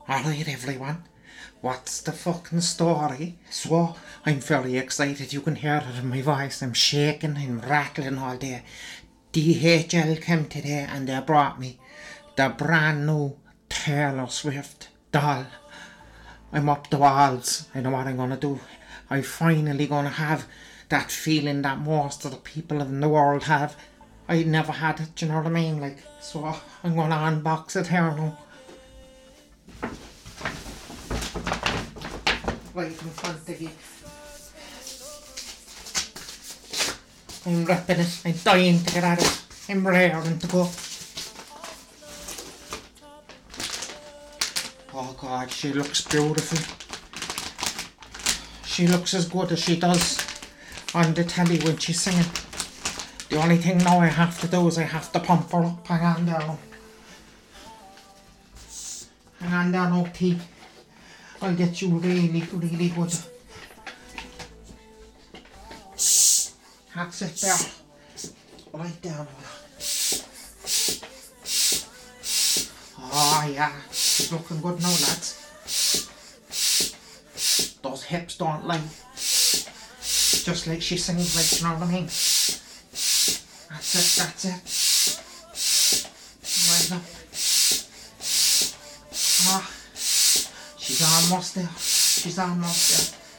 Alright everyone, what's the fucking story? So, I'm very excited, you can hear it in my voice, I'm shaking, I'm rattling all day. DHL came today and they brought me the brand new Taylor Swift doll. I'm up the walls, I know what I'm gonna do. I'm finally gonna have that feeling that most of the people in the world have. I never had it, do you know what I mean? Like, so I'm gonna unbox it here now. Right in front of you. I'm ripping it, I'm dying to get at it, I'm raring to go. Oh God, she looks beautiful. She looks as good as she does on the telly when she's singing. The only thing now I have to do is I have to pump her up. Hang on there now. Hang on there now, T. I'll get you really, really good. That's it there. Right down. Oh yeah, she's looking good now, lads. Those hips don't lie. Just like she sings, like, you know what I mean? That's it. Right up. Ah, she's almost there. She's almost there.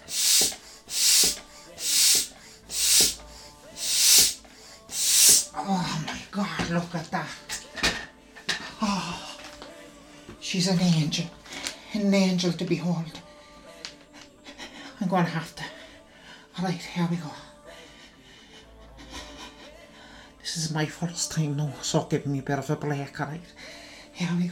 Oh my God, look at that. Oh, she's an angel to behold. I'm going to have to. Alright, here we go. This is my first time now, so give me a bit of a break, alright? Here we go.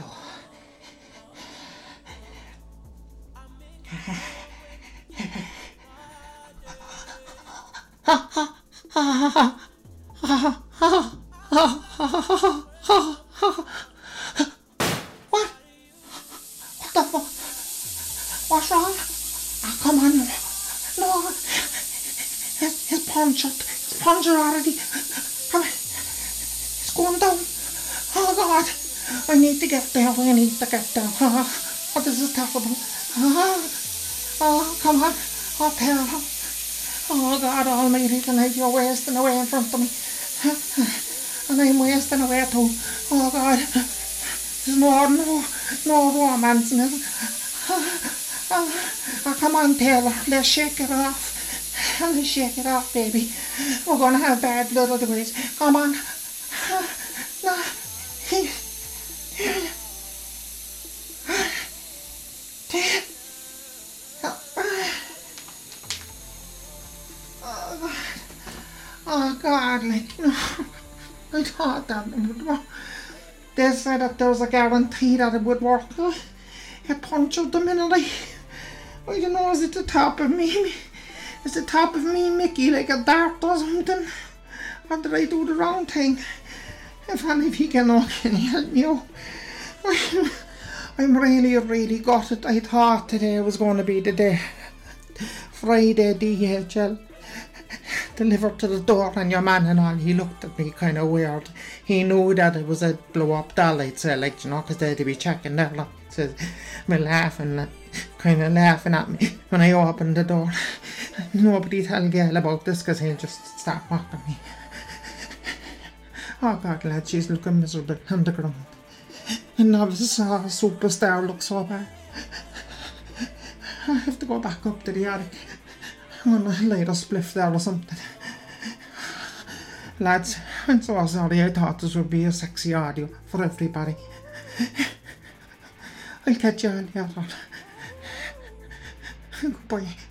What? What the fuck? What's wrong? Oh, come on. No. His puncture. His puncture already. Come on. It's going down. Oh God. I need to get there. I need to get there. Oh, this is terrible. Oh, come on. Oh, terrible. Oh God almighty, tonight you're wasting away in front of me. And I'm wasting away too. Oh God. There's no romance in it. Oh, come on, Taylor. Let's shake it off. Let's shake it off, baby. We're gonna have bad blood otherwise. Come on. No. Oh God, like, no. I thought that would work. They said that there was a guarantee that it would work. It punctured the minute I don't know, is it the top of me? Is the top of me, Mickey, like a dart or something? Or did I do the wrong thing? If any of you can know, can you help me out? I'm really gutted. I thought today was going to be the day. Friday, DHL delivered to the door, and your man and all, he looked at me kind of weird. He knew that it was a blow up doll, I'd say, like, you know, because they'd be checking there, like, so me laughing, kind of laughing at me when I opened the door. Nobody tell Gail about this because he'll just start mocking me. Oh God, lad, she's looking miserable on the ground. And now this superstar looks so bad. I have to go back up to the attic. I'm gonna light a spliff there or something. Lads, I'm so sorry. I thought this would be a sexy audio for everybody. I'll catch you all later. Goodbye.